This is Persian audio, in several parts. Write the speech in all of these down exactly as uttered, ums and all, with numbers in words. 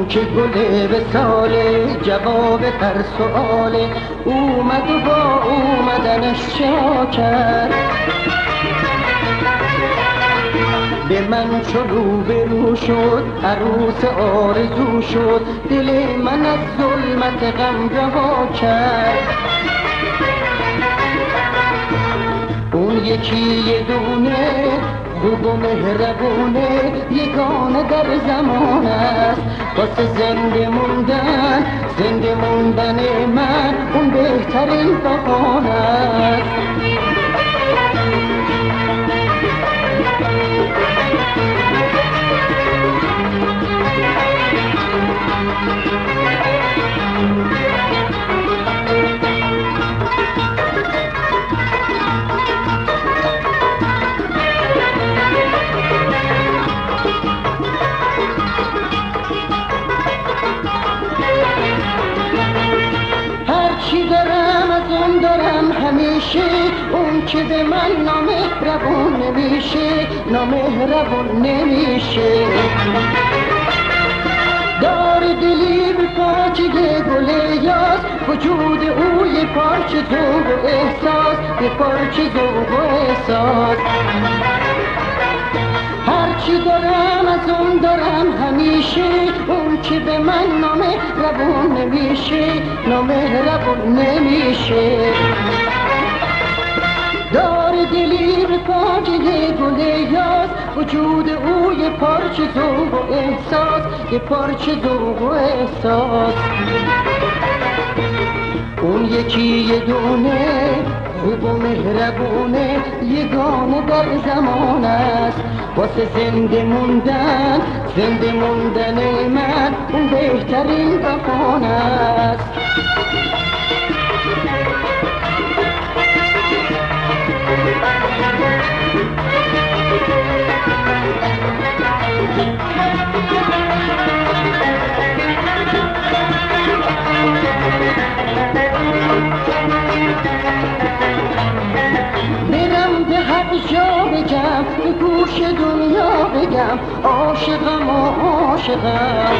که گل وصاله جواب هر سؤاله، اومد و با اومدنش چه کرد؟ به من چو روبرو شد عروس آرزو شد، دل من از ظلمت غم رها کرد. اون یکی یه دونه خوب و مهربونه، یگانه در زمان است واسه زنده موندن. زنده موندن من اون بهترین بهانه است. هرچی دارم از اون دارم همیشه، اون که به من نامهربون نمیشه، نامهربون نمیشه. دار دلی به پاچه گل یاس، وجود او یه پارچه ذوق و احساس، یه پارچه ذوق و احساس. هرچی دارم از اون دارم همیشه، اون که به من نامهربون نمیشه، نامهربون نمیشه. دار دلی به پاچه گل یاس، وجود او یه پارچه ذوق و احساس، یه پارچه ذوق و احساس. اون یکی یه دونه خوب و مهربونه، یگانه در زمان است واسه زنده موندن. زنده موندن من اون بهترین بهانه است. برم به هر جا بگم، به گوش دنیا بگم، عاشقم و عاشقم.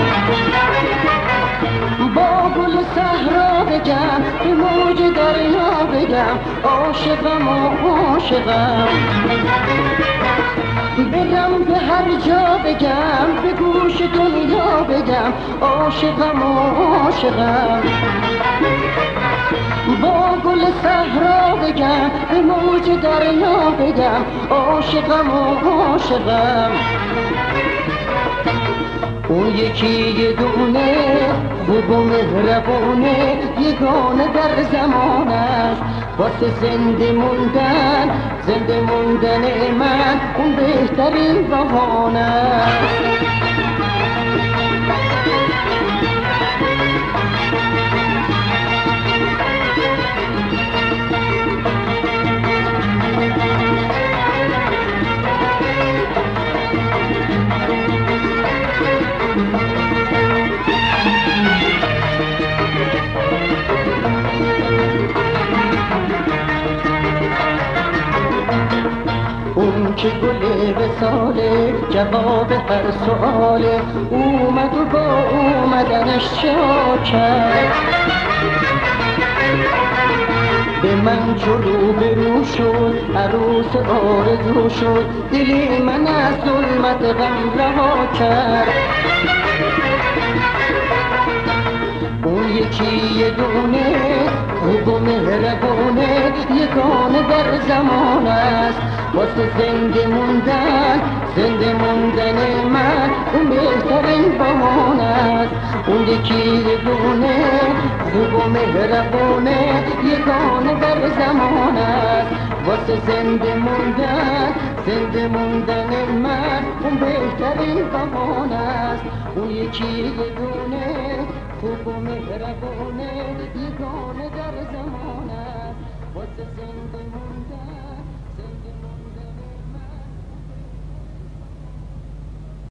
با گل صحرا بگم، به موج دریا بگم، عاشقم و عاشقم. برم به هر جا بگم، به گوش دنیا بگم، عاشقم و عاشقم. با گل صحرا بگم، به موج دریا بگم، عاشقم و عاشقم. اون یکی یه دونه خوب و مهربونه، یگانه در زمان است واسه زنده موندن. زنده موندن من اون بهترین بهانه است. اون که گل وصاله جواب هر سؤاله، اومد و با اومدنش چه کرد؟ به من چو روبرو شد عروس آرزو شد، دل من از ظلمت غم رها کرد. اون یکی یه دونه خوب و مهربونه، یگانه در زمان است واسه زنده موندن. زنده موندن من اون بهترین بهانه است. اون یکی یه دونه خوب و مهربونه، یگانه در زمان است واسه زنده موندن. زنده موندن من اون بهترین بهانه است. اون یکی یه دونه خوب و مهربونه، یگانه در زمان است واسه زنده موندن.